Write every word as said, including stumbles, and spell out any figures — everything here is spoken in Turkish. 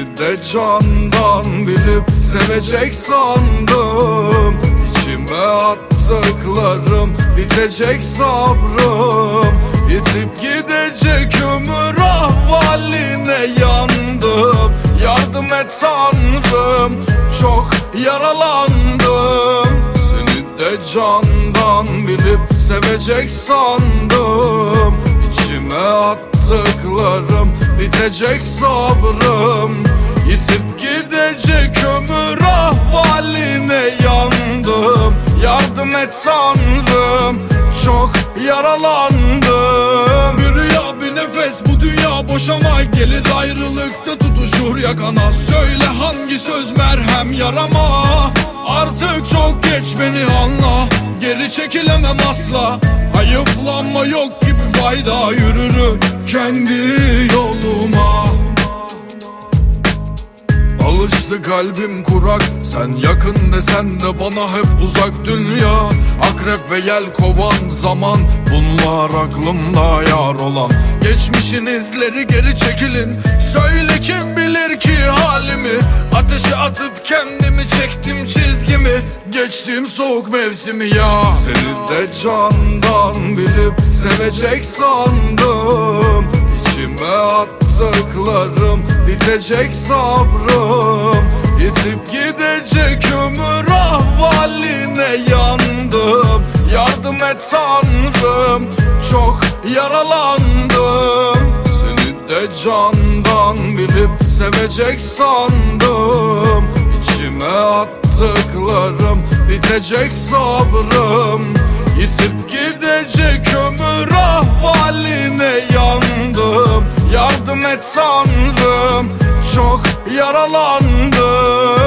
Seni de candan bilip sevecek sandım. İçime attıklarım bitecek sabrım. Yitip gidecek ömür ahvaline yandım. Yardım et Tanrım, çok yaralandım. Seni de candan bilip sevecek sandım. İçime attıklarım bitecek sabrım. Yitip gidecek ömür ahvaline yandım. Yardım et Tanrım, çok yaralandım. Bir rüya bir nefes, bu dünya boşama gelir, ayrılıkta tutuşur yakana. Söyle hangi söz merhem yarama, artık çok geç beni anla. Geri çekilemem asla, hayıflanma yok gibi fayda. Yürürüm kendi yoluma. Alıştı kalbim kurak, sen yakın desen de bana hep uzak dünya. Akrep ve yel kovan zaman, bunlar aklımda yar olan. Geçmişin izleri geri çekilin, söyle kim bilir ki halimi. Ateşe atıp kendimi çektim çizgimi, geçtim soğuk mevsimi ya. Seni de candan bilip sevecek sandım. İçime attıklarım bitecek sabrım. Yitip gidecek ömür ahvaline yandım. Yardım et Tanrım, çok yaralandım. Seni de candan bilip sevecek sandım. İçime attıklarım bitecek sabrım. Yitip gidecek ömür ahvaline yandım. Yardım et Tanrım, çok yaralandım.